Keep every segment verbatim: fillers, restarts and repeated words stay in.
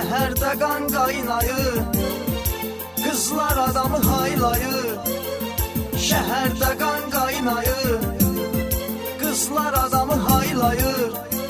Şəhərdə qan qaynayır, qızlar adamı haylayır. Şəhərdə qan qaynayır, qızlar adamı haylayır.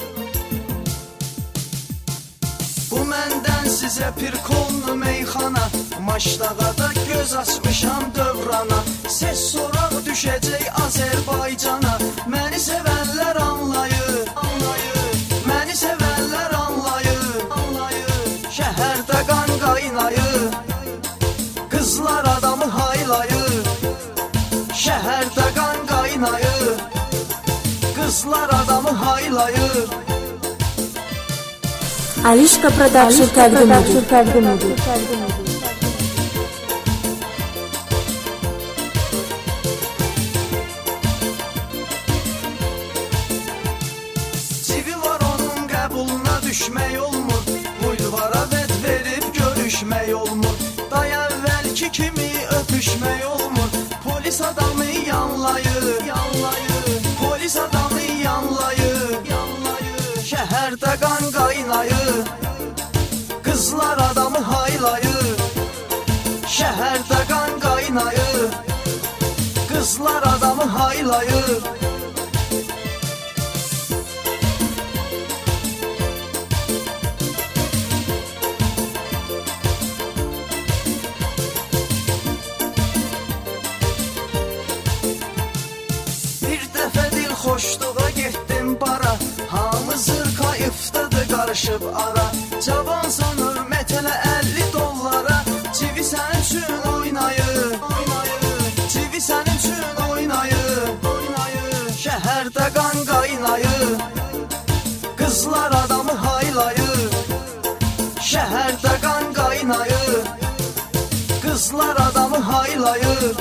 Bu məndən sizə bir konlu meyxana, Maşdağada göz açmışam dövrana. Ses soraq düşəcək Azərbaycana. Məni sevənlər anlayır, anlayır. Məni sevənlər anlayır, anlayır. Şəhərdə qan qaynayır, qızlar adamı haylayır. Şəhərdə qan qaynayır, qızlar adamı haylayır. Alişka Production təqdim edir. Civi var onun qəbuluna düşmək olmur, bulvara vəd verib görüşmək olmur. Day əvvəlki kimi öpüşmək olmur, polis adamı yanlayır, yanlayır. Polis adamı yanlayır, yanlayır. Şəhərdə qan qaynayır, qızlar adamı haylayır. Şəhərdə qan qaynayır, qızlar adamı haylayır. Bir dəfə dil xoşluğa getdim bara, hamı zırkayıfdadır qarışıb ara. Cavan sanır mətələ əlli dollara, civi sənin üçün oynayır, oynayır. Civi sənin üçün oynayır, oynayır. Şəhərdə qan qaynayır, qızlar adamı haylayır. Şəhərdə qan qaynayır, qızlar adamı haylayır.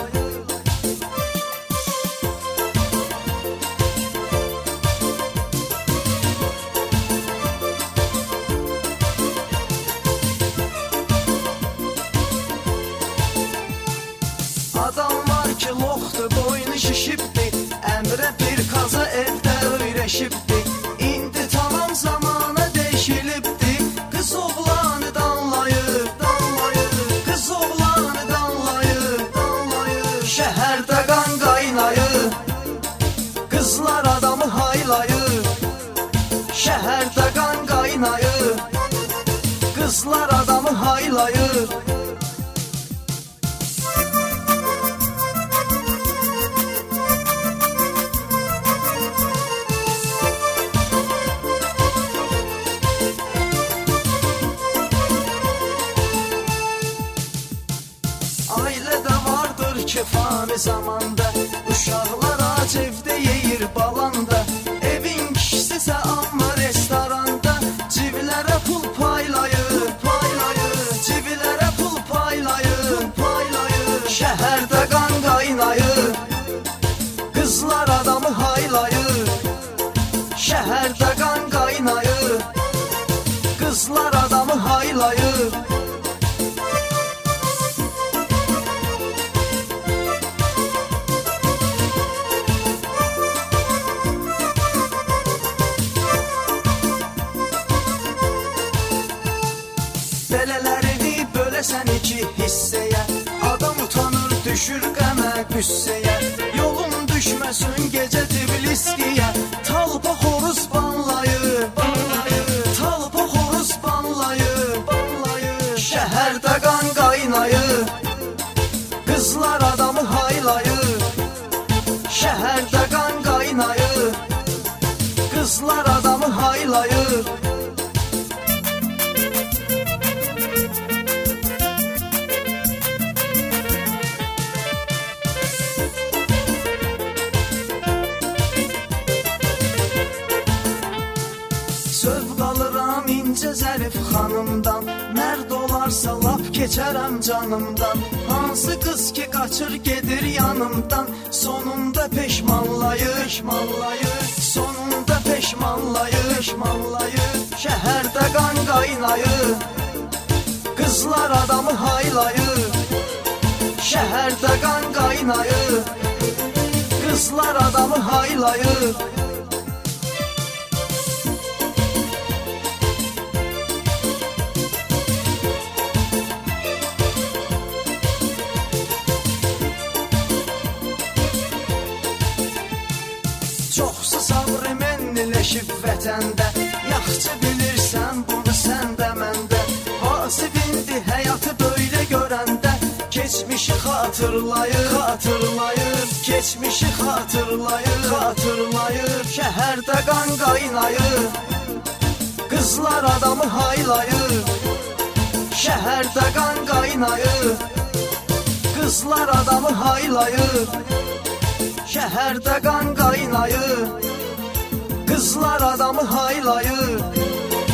Adam var ki loxdur, boynu şişibdi, əmrə bir qaza evdə öyrəşibdi. İndi tamam zamana dəyişilibdi, qız oğlanı danlayır, danlayır. Qız oğlanı danlayır, danlayır. Şəhərdə qan qaynayır, qızlar adamı haylayır. Şəhərdə qan qaynayır, qızlar adamı haylayır. Ailədə vardır ki fani zamanda, uşaqlar ac evdə yeyir balanda. Evin kişisisə amma restoranda, civilərə pul paylayır, paylayır. Civilərə pul paylayır, paylayır. Şəhərdə qan qaynayır, qızlar adamı haylayır. Şəhərdə qan qaynayır, qızlar adamı haylayır. Belələrini böləsən iki hissəyə, adam utanır düşür qəmə qüssəyə. Yolun düşməsin gecə Tifliskiyə, talpa xoruz banlayır, banlayır. Talpa xoruz banlayır, banlayır. Şəhərdə qan qaynayır, qızlar adamı haylayır. Şəhərdə qan qaynayır, qızlar adamı haylayır. Sövq alıram incə zərif xanımdan, mərd olarsa lap keçərəm canımdan. Hansı qız ki qaçır gedir yanımdan, sonunda peşmanlayır, peşmanlayır. Sonunda peşmanlayır, peşmanlayır. Şəhərdə qan qaynayır, qızlar adamı haylayır. Şəhərdə qan qaynayır, qızlar adamı haylayır. Çoxsu sabrı mənniləşib vətəndə, yaxşı bilirsən bunu sən də məndə. Vasif indi həyatı böyle görəndə, keçmişi xatırlayır, xatırlayır. Keçmişi xatırlayır, xatırlayır. Şəhərdə qan qaynayır, qızlar adamı haylayır. Şəhərdə qan qaynayır, qızlar adamı haylayır. Şəhərdə qan qaynayır, qızlar adamı haylayır.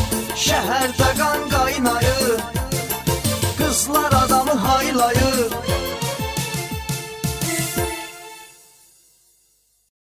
Şəhərdə qan qaynayır, qızlar adamı haylayır.